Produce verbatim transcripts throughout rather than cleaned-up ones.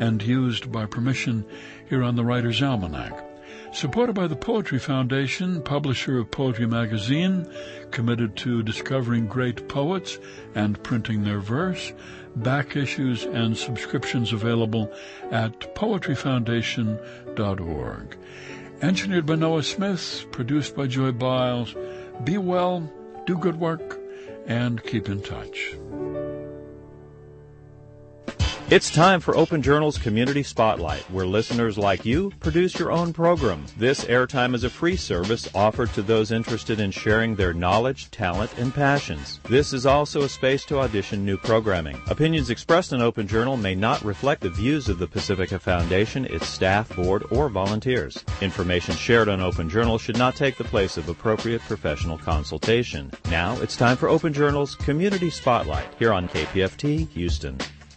and used by permission here on the Writer's Almanac. Supported by the Poetry Foundation, publisher of Poetry Magazine, committed to discovering great poets and printing their verse. Back issues and subscriptions available at poetry foundation dot org. Engineered by Noah Smith, produced by Joy Biles. Be well, do good work, and keep in touch. It's time for Open Journal's Community Spotlight, where listeners like you produce your own program. This airtime is a free service offered to those interested in sharing their knowledge, talent, and passions. This is also a space to audition new programming. Opinions expressed in Open Journal may not reflect the views of the Pacifica Foundation, its staff, board, or volunteers. Information shared on Open Journal should not take the place of appropriate professional consultation. Now it's time for Open Journal's Community Spotlight here on K P F T Houston.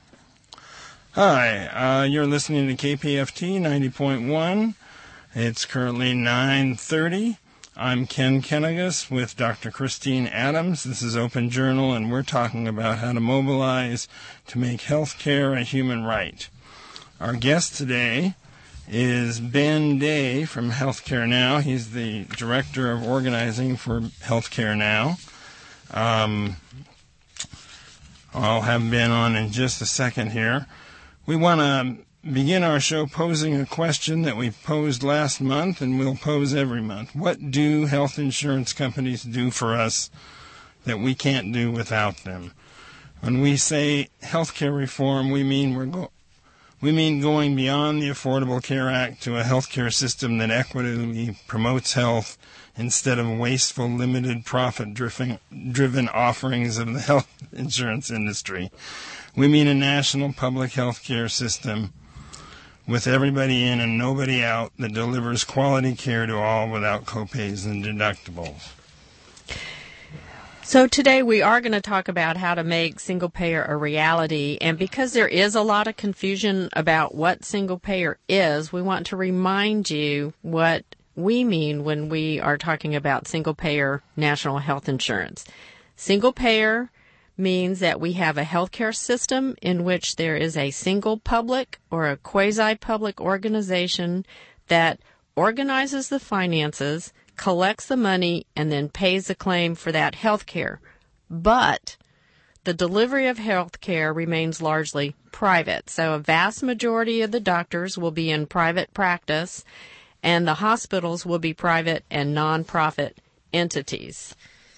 Hi, uh, you're listening to K P F T ninety point one. It's currently nine thirty. I'm Ken Kennegus with Doctor Christine Adams. This is Open Journal, and we're talking about how to mobilize to make health care a human right. Our guest today is Ben Day from Healthcare Now. He's the Director of Organizing for Healthcare Now. Um, I'll have Ben on in just a second here. We want to begin our show posing a question that we posed last month and we'll pose every month. What do health insurance companies do for us that we can't do without them? When we say healthcare reform, we mean we're go- we mean going beyond the Affordable Care Act to a healthcare system that equitably promotes health instead of wasteful, limited profit-driven driven offerings of the health insurance industry. We mean a national public health care system with everybody in and nobody out that delivers quality care to all without copays and deductibles. So today we are going to talk about how to make single payer a reality, and because there is a lot of confusion about what single payer is, we want to remind you what we mean when we are talking about single payer national health insurance. Single payer means that we have a healthcare system in which there is a single public or a quasi-public organization that organizes the finances, collects the money, and then pays the claim for that health care. But the delivery of health care remains largely private. So a vast majority of the doctors will be in private practice, and the hospitals will be private and nonprofit entities.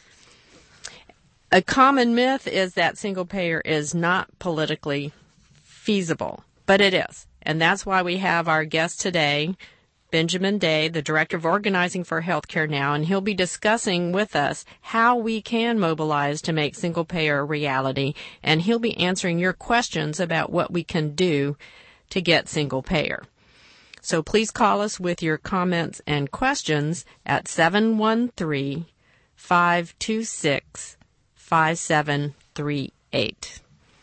A common myth is that single payer is not politically feasible, but it is. And that's why we have our guest today, Benjamin Day, the Director of Organizing for Healthcare Now, and he'll be discussing with us how we can mobilize to make single payer a reality, and he'll be answering your questions about what we can do to get single payer. So please call us with your comments and questions at seven one three, five two six, five seven three eight.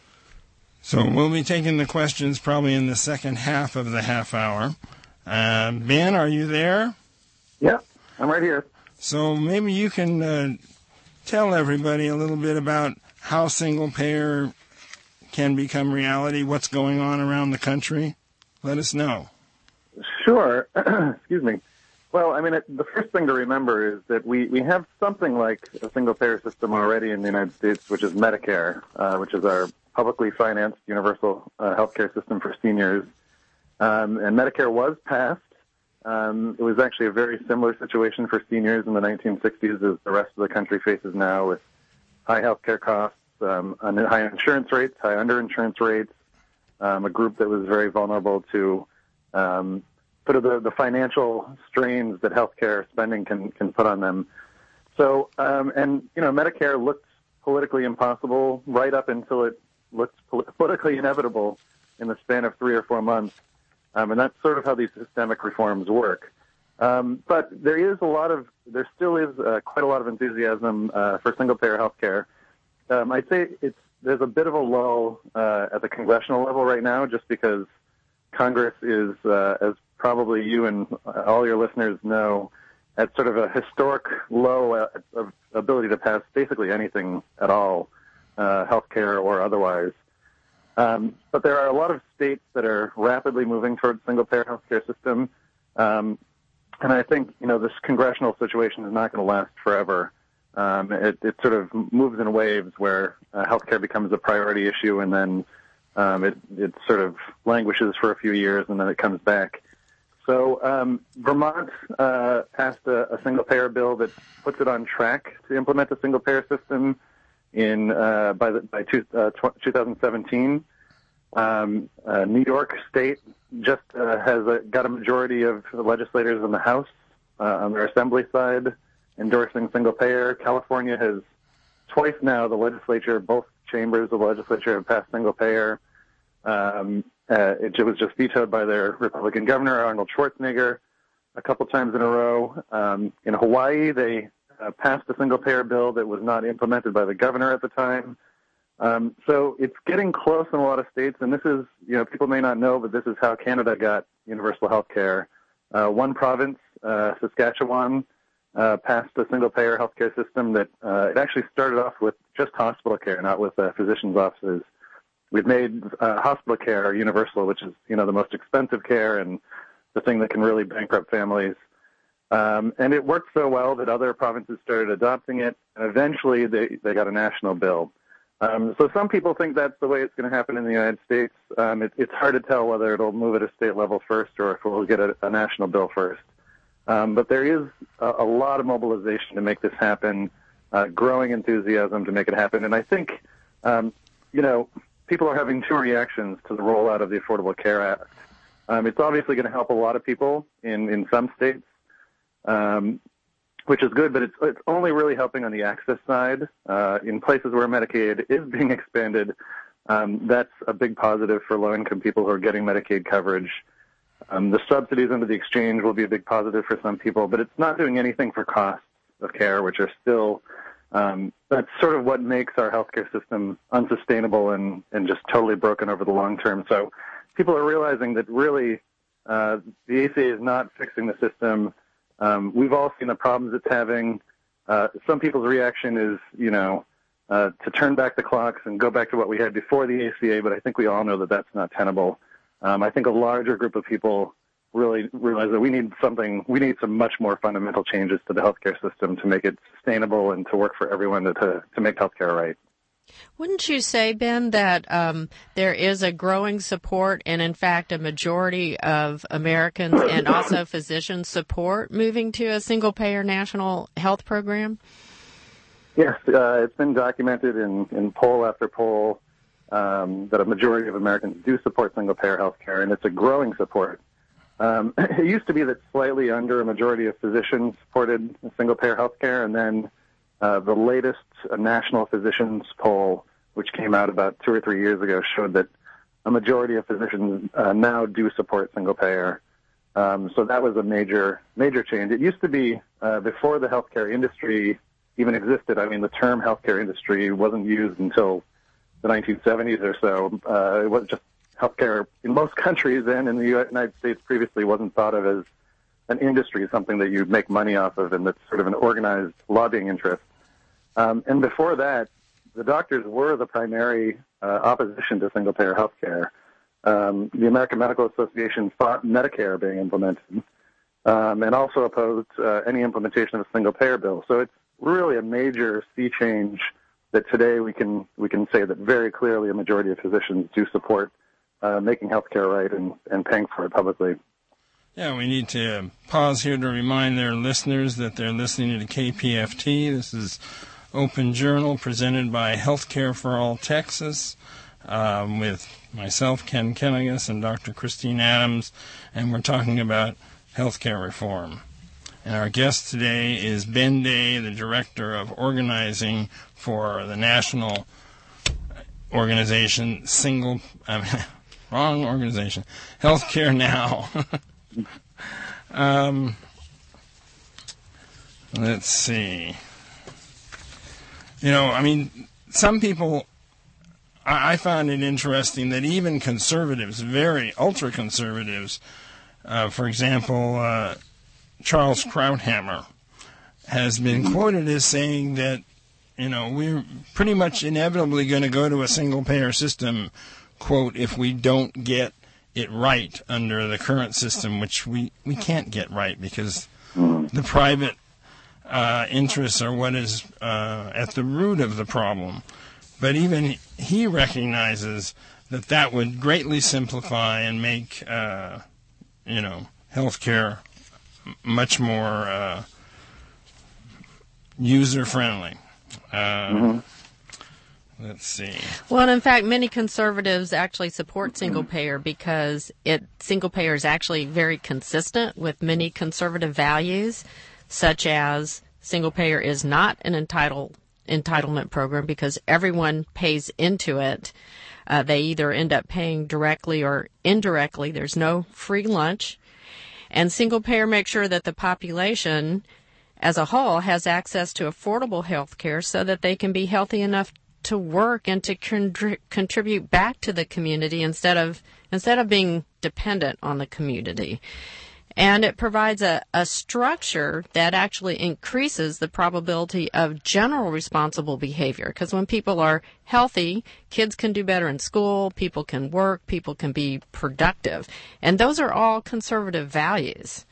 So we'll be taking the questions probably in the second half of the half hour. Uh, Ben, are you there? Yeah, I'm right here. So maybe you can uh, tell everybody a little bit about how single payer can become reality, what's going on around the country. Let us know. Sure. Excuse me. Well, I mean, it, the first thing to remember is that we, we have something like a single-payer system already in the United States, which is Medicare, uh, which is our publicly financed universal uh, health care system for seniors. Um, and Medicare was passed. Um, it was actually a very similar situation for seniors in the nineteen sixties as the rest of the country faces now, with high health care costs, um, high insurance rates, high underinsurance rates, um, a group that was very vulnerable to um, sort of the, the financial strains that healthcare spending can, can put on them. So, um, and, you know, Medicare looked politically impossible right up until it looked politically inevitable in the span of three or four months. Um, and that's sort of how these systemic reforms work. Um, but there is a lot of, there still is uh, quite a lot of enthusiasm uh, for single-payer healthcare. Um, I'd say it's there's a bit of a lull uh, at the congressional level right now, just because Congress is, uh, as probably you and all your listeners know, at sort of a historic low uh, of ability to pass basically anything at all, uh, healthcare or otherwise. Um, but there are a lot of states that are rapidly moving towards single-payer healthcare system. Um, and I think, you know, this congressional situation is not going to last forever. Um, it, it sort of moves in waves where uh, healthcare becomes a priority issue, and then um, it, it sort of languishes for a few years, and then it comes back. So um, Vermont uh, passed a, a single-payer bill that puts it on track to implement a single-payer system in uh, by the, by two, uh, tw- twenty seventeen. Um, uh, New York State just uh, has a, got a majority of legislators in the House uh, on their assembly side endorsing single-payer. California has twice now, the legislature, both chambers of the legislature have passed single-payer. Um, uh, it was just vetoed by their Republican governor, Arnold Schwarzenegger, a couple times in a row. Um, in Hawaii, they uh, passed a single-payer bill that was not implemented by the governor at the time. Um, so it's getting close in a lot of states, and this is, you know, people may not know, but this is how Canada got universal health care. Uh, one province, uh, Saskatchewan, uh, passed a single-payer healthcare system that uh, it actually started off with just hospital care, not with uh, physicians' offices. We've made uh, hospital care universal, which is, you know, the most expensive care and the thing that can really bankrupt families. Um, and it worked so well that other provinces started adopting it, and eventually they, they got a national bill. Um, so some people think that's the way it's going to happen in the United States. Um, it, it's hard to tell whether it'll move at a state level first or if we'll get a, a national bill first. Um, but there is a, a lot of mobilization to make this happen, uh, growing enthusiasm to make it happen. And I think, um, you know, people are having two reactions to the rollout of the Affordable Care Act. Um, it's obviously going to help a lot of people in, in some states, um, which is good, but it's, it's only really helping on the access side. Uh, in places where Medicaid is being expanded, um, that's a big positive for low-income people who are getting Medicaid coverage. Um, the subsidies under the exchange will be a big positive for some people, but it's not doing anything for costs of care, which are still, um, that's sort of what makes our healthcare system unsustainable and, and just totally broken over the long term. So people are realizing that really uh, the A C A is not fixing the system. Um, we've all seen the problems it's having. Uh, some people's reaction is, you know, uh, to turn back the clocks and go back to what we had before the A C A, but I think we all know that that's not tenable. Um, I think a larger group of people really realize that we need something, we need some much more fundamental changes to the healthcare system to make it sustainable and to work for everyone to, to, to make healthcare right. Wouldn't you say, Ben, that um, there is a growing support and, in fact, a majority of Americans and also physicians support moving to a single-payer national health program? Yes, uh, it's been documented in, in poll after poll um, that a majority of Americans do support single-payer health care, and it's a growing support. Um, it used to be that slightly under a majority of physicians supported single-payer health care, and then Uh, the latest uh, national physicians poll, which came out about two or three years ago, showed that a majority of physicians uh, now do support single payer. Um, so that was a major, major change. It used to be uh, before the healthcare industry even existed. I mean, the term healthcare industry wasn't used until the nineteen seventies or so. Uh, it was just healthcare in most countries, and in the United States previously wasn't thought of as an industry, something that you make money off of, and that's sort of an organized lobbying interest. Um, and before that, the doctors were the primary uh, opposition to single-payer health care. Um, the American Medical Association fought Medicare being implemented um, and also opposed uh, any implementation of a single-payer bill. So it's really a major sea change that today we can we can say that very clearly a majority of physicians do support uh, making health care right and, and paying for it publicly. Yeah, we need to pause here to remind their listeners that they're listening to K P F T. This is Open Journal presented by Healthcare for All Texas um, with myself, Ken Kennegas, and Doctor Christine Adams, and we're talking about healthcare reform. And our guest today is Ben Day, the Director of Organizing for the national organization, single, I mean, wrong organization, Healthcare Now. um, let's see. You know, I mean, some people, I, I found it interesting that even conservatives, very ultra-conservatives, uh, for example, uh, Charles Krauthammer, has been quoted as saying that, you know, we're pretty much inevitably going to go to a single-payer system quote, if we don't get it right under the current system, which we, we can't get right because the private uh, interests are what is uh, at the root of the problem. But even he recognizes that that would greatly simplify and make, uh, you know, healthcare much more uh, user-friendly. Uh, mm-hmm. Let's see. Well, and in fact, many conservatives actually support single-payer because it single-payer is actually very consistent with many conservative values, such as single-payer is not an entitle, entitlement program because everyone pays into it. Uh, they either end up paying directly or indirectly. There's no free lunch. And single-payer makes sure that the population as a whole has access to affordable health care so that they can be healthy enough to work and to contri- contribute back to the community instead of instead of being dependent on the community. And it provides a, a structure that actually increases the probability of general responsible behavior. Because when people are healthy, kids can do better in school, people can work, people can be productive. And those are all conservative values.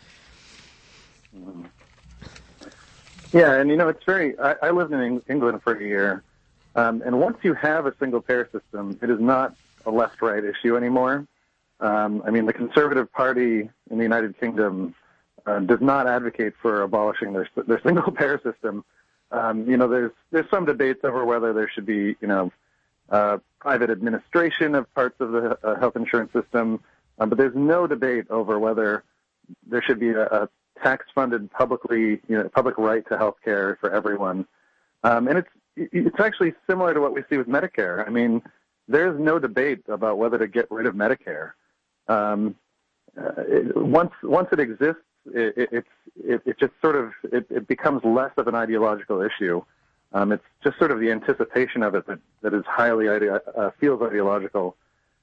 Yeah, and you know, it's very, I, I lived in England for a year. Um, and once you have a single-payer system, it is not a left-right issue anymore. Um, I mean, the Conservative Party in the United Kingdom uh, does not advocate for abolishing their their single-payer system. Um, you know, there's there's some debates over whether there should be, you know, uh, private administration of parts of the uh, health insurance system, um, but there's no debate over whether there should be a, a tax-funded, publicly, you know, public right to health care for everyone. Um, and it's It's actually similar to what we see with Medicare. I mean, there's no debate about whether to get rid of Medicare. Um, uh, it, once once it exists, it, it, it's it, it just sort of it, it becomes less of an ideological issue. Um, it's just sort of the anticipation of it that, that is highly ide- uh, feels ideological.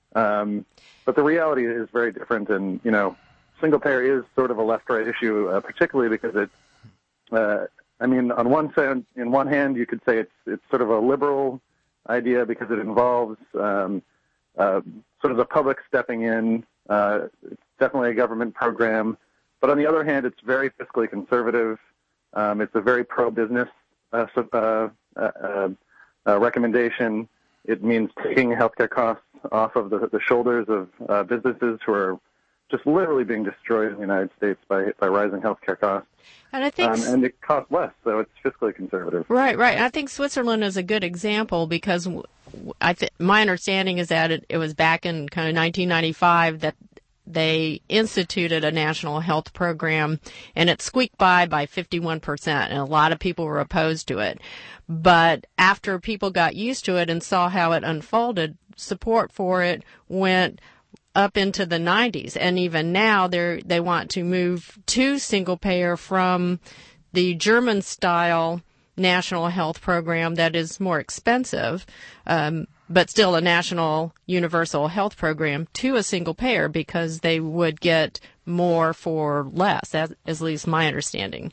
Um, but the reality is very different, and you know, single payer is sort of a left-right issue, uh, particularly because it. Uh, I mean, on one side, in one hand, you could say it's it's sort of a liberal idea because it involves um, uh, sort of the public stepping in. Uh, it's definitely a government program, but on the other hand, it's very fiscally conservative. Um, it's a very pro-business uh, uh, uh, uh, recommendation. It means taking healthcare costs off of the, the shoulders of uh, businesses who are just literally being destroyed in the United States by by rising healthcare costs. And I think, um, and it costs less, so it's fiscally conservative. Right, right. I think Switzerland is a good example because I th- my understanding is that it, it was back in kind of nineteen ninety-five that they instituted a national health program, and it squeaked by by fifty-one percent, and a lot of people were opposed to it. But after people got used to it and saw how it unfolded, support for it went up into the nineties, and even now they they want to move to single payer from the German style national health program that is more expensive, um, but still a national universal health program, to a single payer because they would get more for less. That is at least my understanding.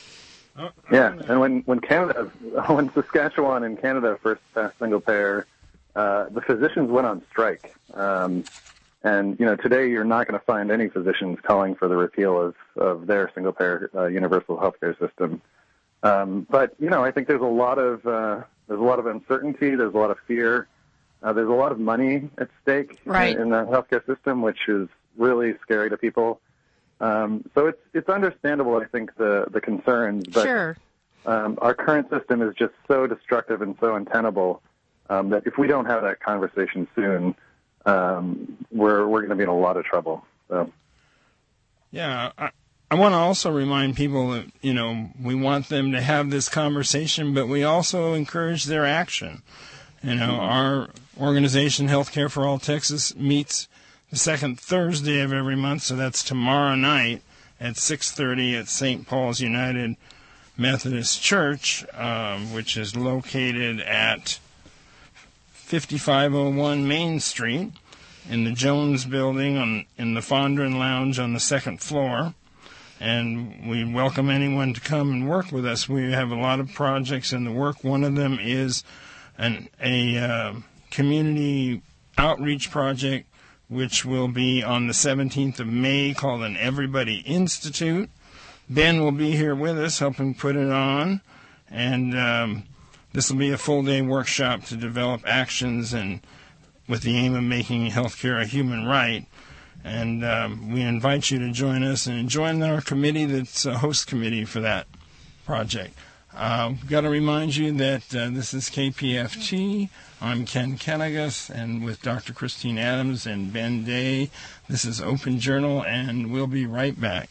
Yeah, and when when Canada, when Saskatchewan in Canada first passed single payer, uh, the physicians went on strike. Um, And, you know, today you're not going to find any physicians calling for the repeal of, of their single-payer uh, universal healthcare system. Um, but, you know, I think there's a lot of uh, there's a lot of uncertainty. There's a lot of fear. Uh, there's a lot of money at stake right. in, in the healthcare system, which is really scary to people. Um, so it's it's understandable, I think, the, the concerns. But sure. um, our current system is just so destructive and so untenable um, that if we don't have that conversation soon, Um, we're we're going to be in a lot of trouble. So. Yeah, I, I want to also remind people that, you know, we want them to have this conversation, but we also encourage their action. You know, mm-hmm. Our organization, Healthcare for All Texas, meets the second Thursday of every month, so that's tomorrow night at six thirty at Saint Paul's United Methodist Church, um, which is located at fifty-five oh one Main Street in the Jones Building on, in the Fondren Lounge on the second floor. And we welcome anyone to come and work with us. We have a lot of projects in the work. One of them is an, a uh, community outreach project, which will be on the seventeenth of May, called an Everybody Institute. Ben will be here with us, helping put it on, and um, this will be a full-day workshop to develop actions and with the aim of making healthcare a human right. And um, we invite you to join us and join our committee that's a host committee for that project. Uh, we've got to remind you that uh, this is K P F T. I'm Ken Kennegus, and with Doctor Christine Adams and Ben Day, this is Open Journal, and we'll be right back.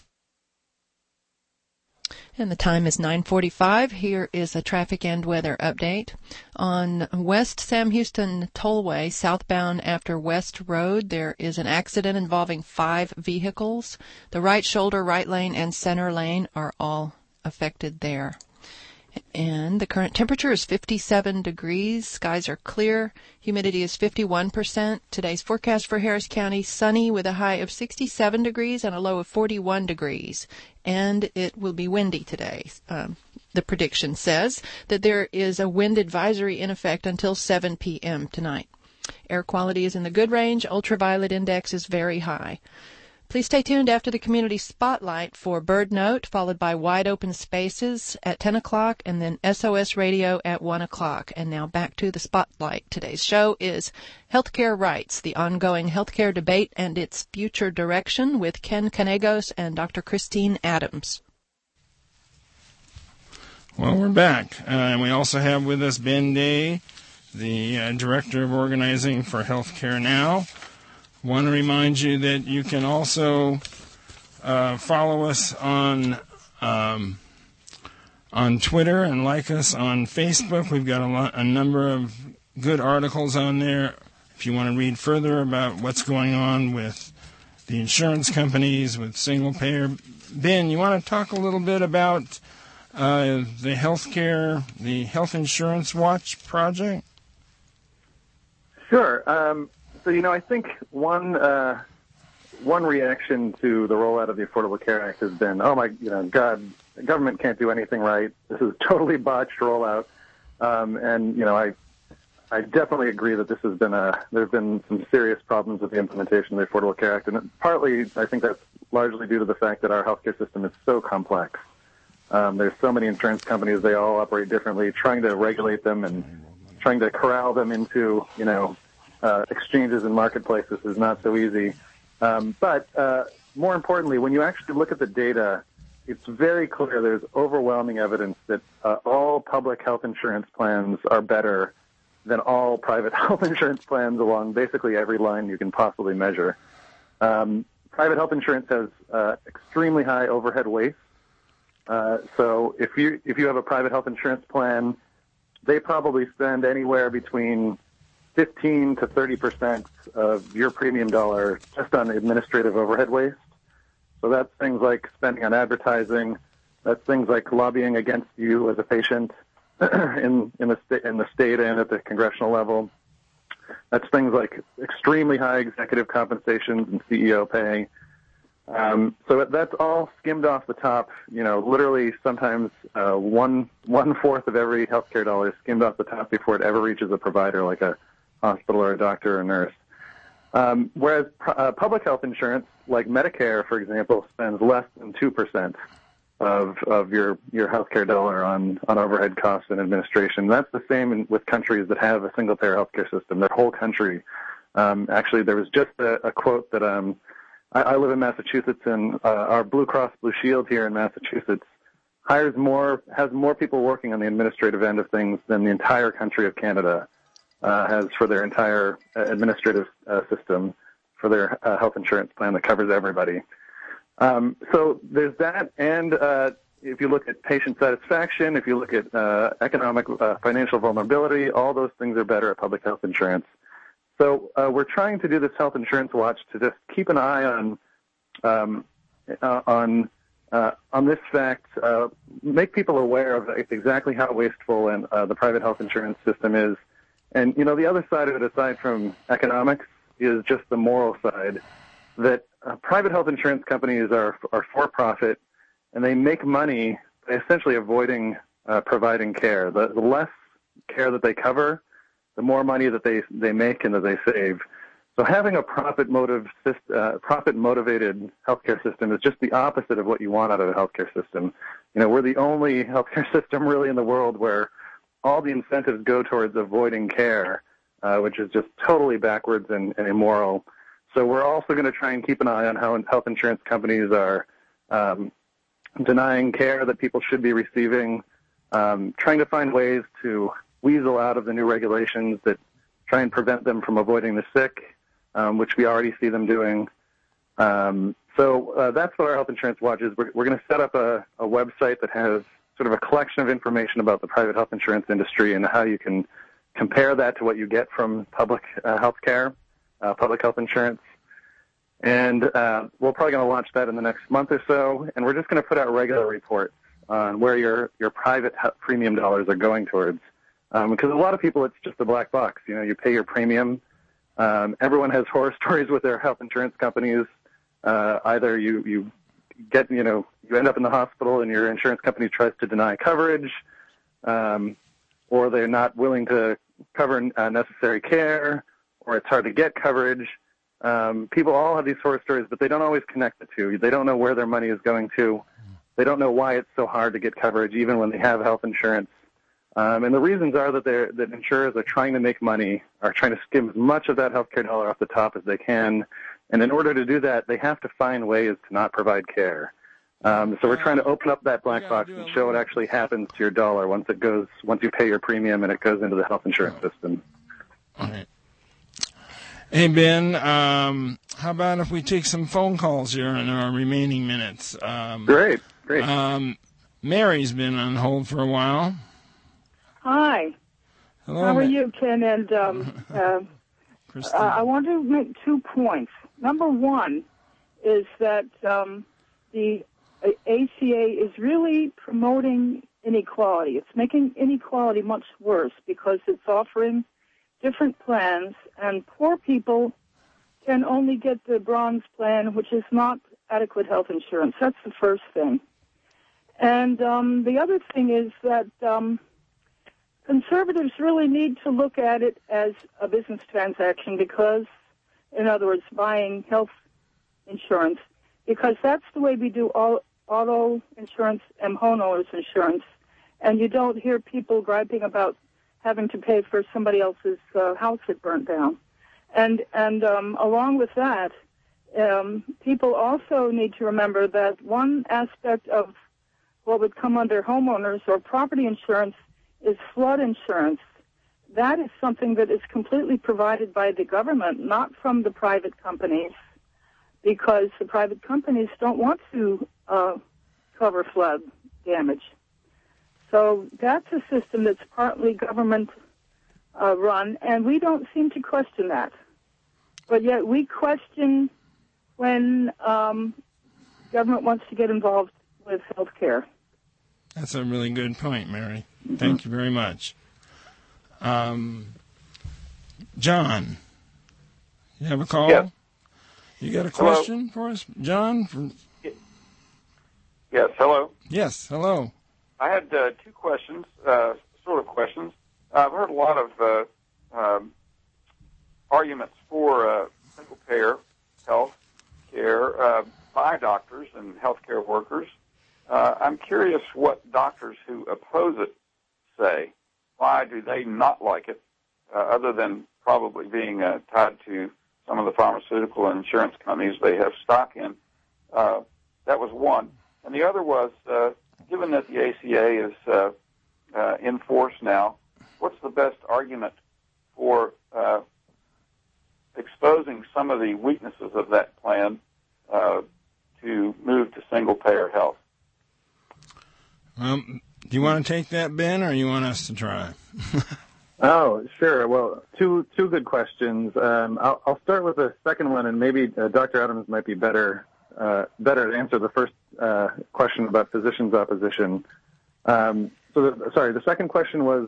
And the time is nine forty-five. Here is a traffic and weather update. On West Sam Houston Tollway, southbound after West Road, there is an accident involving five vehicles. The right shoulder, right lane, and center lane are all affected there. And the current temperature is fifty-seven degrees. Skies are clear. Humidity is fifty-one percent. Today's forecast for Harris County, sunny with a high of sixty-seven degrees and a low of forty-one degrees. And it will be windy today. Um, the prediction says that there is a wind advisory in effect until seven p.m. tonight. Air quality is in the good range. Ultraviolet index is very high. Please stay tuned after the Community Spotlight for Bird Note, followed by Wide Open Spaces at ten o'clock, and then S O S Radio at one o'clock. And now back to the Spotlight. Today's show is Healthcare Rights, the ongoing healthcare debate and its future direction, with Ken Kennegus and Doctor Christine Adams. Well, we're back. Uh, and we also have with us Ben Day, the uh, Director of Organizing for Healthcare Now. Want to remind you that you can also uh, follow us on um, on Twitter and like us on Facebook. We've got a, lot, a number of good articles on there. If you want to read further about what's going on with the insurance companies, with single payer. Ben, you want to talk a little bit about uh, the healthcare, the Health Insurance Watch project? Sure. Um So, you know, I think one uh, one reaction to the rollout of the Affordable Care Act has been, oh, my, you know, God, the government can't do anything right. This is a totally botched rollout. Um, and, you know, I I definitely agree that this has been a, there have been some serious problems with the implementation of the Affordable Care Act. And partly, I think that's largely due to the fact that our healthcare system is so complex. Um, there's so many insurance companies, they all operate differently. Trying to regulate them and trying to corral them into, you know, Uh, exchanges and marketplaces is not so easy. Um, but uh, more importantly, when you actually look at the data, it's very clear there's overwhelming evidence that uh, all public health insurance plans are better than all private health insurance plans along basically every line you can possibly measure. Um, private health insurance has uh, extremely high overhead waste. Uh, so if you if you have a private health insurance plan, they probably spend anywhere between fifteen to thirty percent of your premium dollar just on administrative overhead waste. So that's things like spending on advertising. That's things like lobbying against you as a patient in in the state in the state and at the congressional level. That's things like extremely high executive compensations and C E O pay. Um, so that's all skimmed off the top. You know, literally sometimes uh, one one fourth of every healthcare dollar is skimmed off the top before it ever reaches a provider like a hospital or a doctor or a nurse. Um, whereas uh, public health insurance, like Medicare, for example, spends less than two percent of, of your, your healthcare dollar on, on overhead costs and administration. That's the same in, with countries that have a single-payer healthcare system. Their whole country. Um, actually, there was just a, a quote that um, I, I live in Massachusetts, and uh, our Blue Cross Blue Shield here in Massachusetts hires more, has more people working on the administrative end of things than the entire country of Canada Uh, has for their entire uh, administrative uh, system, for their uh, health insurance plan that covers everybody. Um, so there's that, and uh, if you look at patient satisfaction, if you look at uh, economic, uh, financial vulnerability, all those things are better at public health insurance. So uh, we're trying to do this Health Insurance Watch to just keep an eye on um, uh, on uh, on this fact, uh, make people aware of exactly how wasteful and uh, the private health insurance system is. And, you know, the other side of it, aside from economics, is just the moral side, that uh, private health insurance companies are, are for-profit, and they make money by essentially avoiding uh, providing care. The, the less care that they cover, the more money that they, they make and that they save. So having a profit motive, uh, profit motivated healthcare system is just the opposite of what you want out of a healthcare system. You know, we're the only healthcare system really in the world where all the incentives go towards avoiding care, uh, which is just totally backwards and, and immoral. So we're also going to try and keep an eye on how health insurance companies are um, denying care that people should be receiving, um, trying to find ways to weasel out of the new regulations that try and prevent them from avoiding the sick, um, which we already see them doing. Um, so uh, that's what our Health Insurance Watch is. We're, we're going to set up a, a website that has sort of a collection of information about the private health insurance industry and how you can compare that to what you get from public uh, health care, uh, public health insurance. And uh, we're probably going to launch that in the next month or so, and we're just going to put out regular reports on where your, your private premium dollars are going towards. Um, because a lot of people, it's just a black box. You know, you pay your premium. Um, everyone has horror stories with their health insurance companies. Uh, either you, you get, you know, you end up in the hospital and your insurance company tries to deny coverage, um, or they're not willing to cover uh, necessary care, or it's hard to get coverage. Um, people all have these horror stories, but they don't always connect the two. They don't know where their money is going to. They don't know why it's so hard to get coverage, even when they have health insurance. Um, and the reasons are that, they're, that insurers are trying to make money, are trying to skim as much of that healthcare dollar off the top as they can. And in order to do that, they have to find ways to not provide care. Um, so we're trying to open up that black box and show what actually happens to your dollar once it goes, once you pay your premium and it goes into the health insurance system. All right. Hey, Ben, um, how about if we take some phone calls here in our remaining minutes? Um, great, great. Um, Mary's been on hold for a while. Hi. Hello. How are you, Ken? And um, uh, uh, I want to make two points. Number one is that um, the A C A is really promoting inequality. It's making inequality much worse because it's offering different plans, and poor people can only get the bronze plan, which is not adequate health insurance. That's the first thing. And um, the other thing is that um, conservatives really need to look at it as a business transaction because, in other words, buying health insurance, because that's the way we do all auto insurance and homeowners insurance, and you don't hear people griping about having to pay for somebody else's uh, house that burnt down. And and um, along with that, um, people also need to remember that one aspect of what would come under homeowners or property insurance is flood insurance. That is something that is completely provided by the government, not from the private companies, because the private companies don't want to uh, cover flood damage. So that's a system that's partly government uh, run, and we don't seem to question that. But yet we question when um, government wants to get involved with health care. That's a really good point, Mary. Thank you very much. Um, John, you have a call? Yes. You got a question hello? for us, John? From... Yes, hello. Yes, hello. I had uh, two questions, uh, sort of questions. Uh, I've heard a lot of uh, um, arguments for uh, single-payer health care uh, by doctors and healthcare workers. Uh, I'm curious what doctors who oppose it say. Why do they not like it, uh, other than probably being uh, tied to some of the pharmaceutical and insurance companies they have stock in? Uh, that was one. And the other was, uh, given that the A C A is uh, uh, in force now, what's the best argument for uh, exposing some of the weaknesses of that plan uh, to move to single-payer health? Um, do you want to take that, Ben, or you want us to try? Oh, sure. Well, two two good questions. Um, I'll, I'll start with the second one, and maybe uh, Doctor Adams might be better uh, better to answer the first uh, question about physicians' opposition. Um, so, the, sorry, the second question was.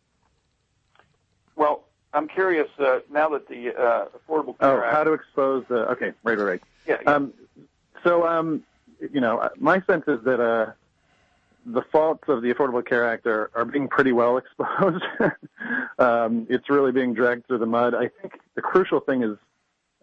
Well, I'm curious uh, now that the uh, Affordable Oh, Care Act. how to expose the. Okay, right, right, right. Yeah. yeah. Um, so, um, you know, my sense is that. Uh, The faults of the Affordable Care Act are, are being pretty well exposed. um, it's really being dragged through the mud. I think the crucial thing is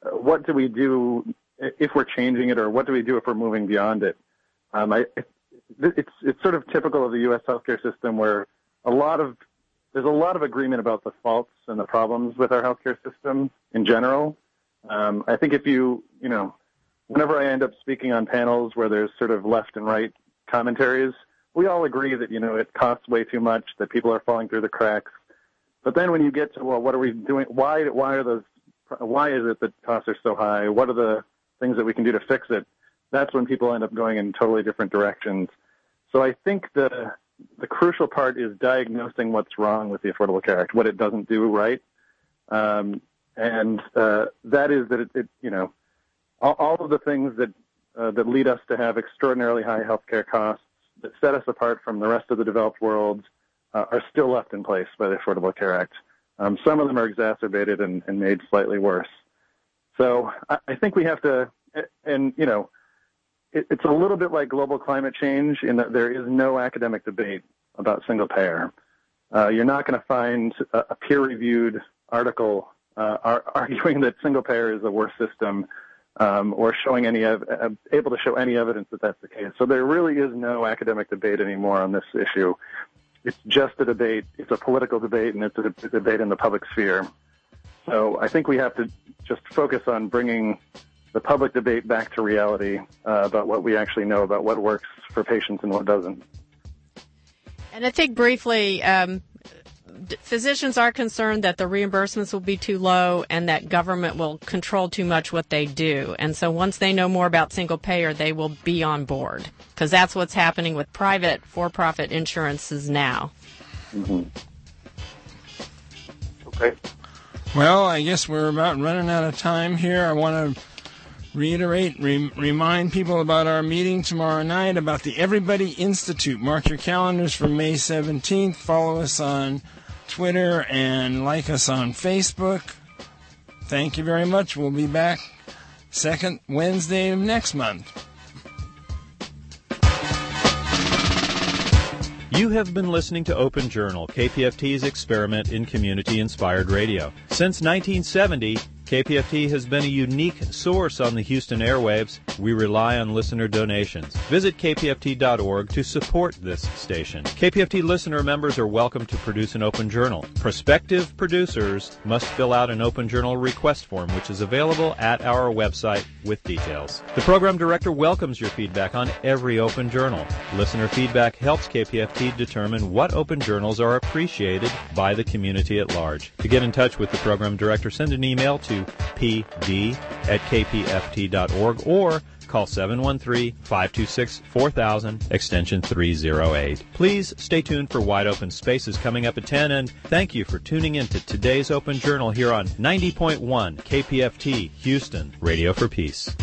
what do we do if we're changing it, or what do we do if we're moving beyond it? Um, I, it's it's sort of typical of the U S healthcare system, where a lot of there's a lot of agreement about the faults and the problems with our healthcare system in general. Um, I think if you you know, whenever I end up speaking on panels where there's sort of left and right commentaries, we all agree that, you know, it costs way too much, that people are falling through the cracks. But then when you get to, well, what are we doing? Why why are those? Why is it that costs are so high? What are the things that we can do to fix it? That's when people end up going in totally different directions. So I think the the crucial part is diagnosing what's wrong with the Affordable Care Act, what it doesn't do right, um, and uh, that is that it, it you know, all, all of the things that uh, that lead us to have extraordinarily high healthcare costs that set us apart from the rest of the developed world uh, are still left in place by the Affordable Care Act. Um, some of them are exacerbated and, and made slightly worse. So I, I think we have to, and, you know, it, it's a little bit like global climate change in that there is no academic debate about single payer. Uh, you're not going to find a, a peer-reviewed article uh, ar- arguing that single payer is the worst system, um, or showing any ev- able to show any evidence that that's the case. So there really is no academic debate anymore on this issue. It's just a debate. It's a political debate, and it's a, a debate in the public sphere. So I think we have to just focus on bringing the public debate back to reality uh, about what we actually know about what works for patients and what doesn't. And I think briefly, um, physicians are concerned that the reimbursements will be too low and that government will control too much what they do. And so once they know more about single payer, they will be on board, because that's what's happening with private for-profit insurances now. Mm-hmm. Okay. Well, I guess we're about running out of time here. I want to reiterate, re- remind people about our meeting tomorrow night about the Everybody Institute. Mark your calendars for May seventeenth. Follow us on Twitter and like us on Facebook. Thank you very much. We'll be back second Wednesday of next month. You have been listening to Open Journal, K P F T's experiment in community-inspired radio. Since nineteen seventy, K P F T has been a unique source on the Houston airwaves. We rely on listener donations. Visit K P F T dot org to support this station. K P F T listener members are welcome to produce an Open Journal. Prospective producers must fill out an Open Journal request form, which is available at our website with details. The program director welcomes your feedback on every Open Journal. Listener feedback helps K P F T determine what Open Journals are appreciated by the community at large. To get in touch with the program director, send an email to p d at k p f t dot org or call seven one three, five two six, four thousand, extension three oh eight. Please stay tuned for Wide Open Spaces coming up at ten, and thank you for tuning in to today's Open Journal here on ninety point one K P F T, Houston, Radio for Peace.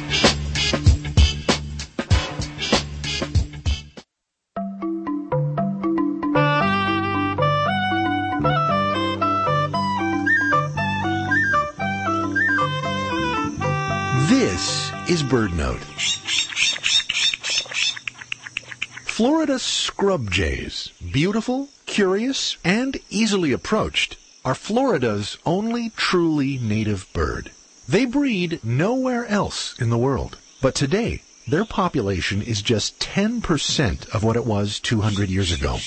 This is BirdNote. Florida scrub jays, beautiful, curious, and easily approached, are Florida's only truly native bird. They breed nowhere else in the world, but today their population is just ten percent of what it was two hundred years ago.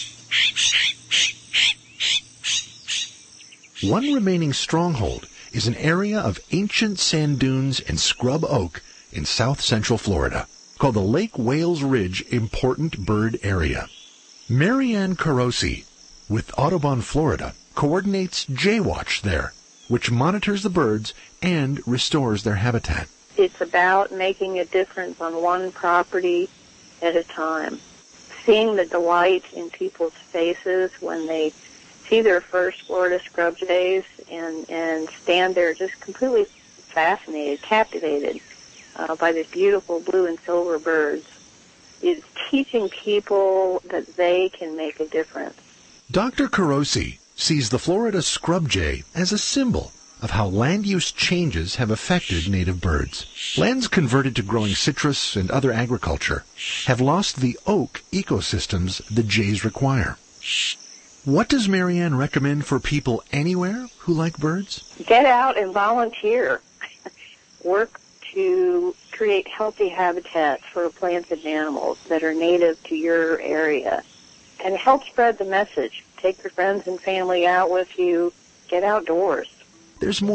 One remaining stronghold is an area of ancient sand dunes and scrub oak in south central Florida, called the Lake Wales Ridge Important Bird Area. Marianne Carosi, with Audubon Florida, coordinates Jaywatch there, which monitors the birds and restores their habitat. It's about making a difference on one property at a time. Seeing the delight in people's faces when they see their first Florida scrub jays and, and stand there just completely fascinated, captivated uh, by these beautiful blue and silver birds, is teaching people that they can make a difference. Doctor Carosi sees the Florida scrub jay as a symbol of how land use changes have affected native birds. Lands converted to growing citrus and other agriculture have lost the oak ecosystems the jays require. What does Marianne recommend for people anywhere who like birds? Get out and volunteer. work to create healthy habitats for plants and animals that are native to your area, and help spread the message. Take your friends and family out with you. Get outdoors. There's more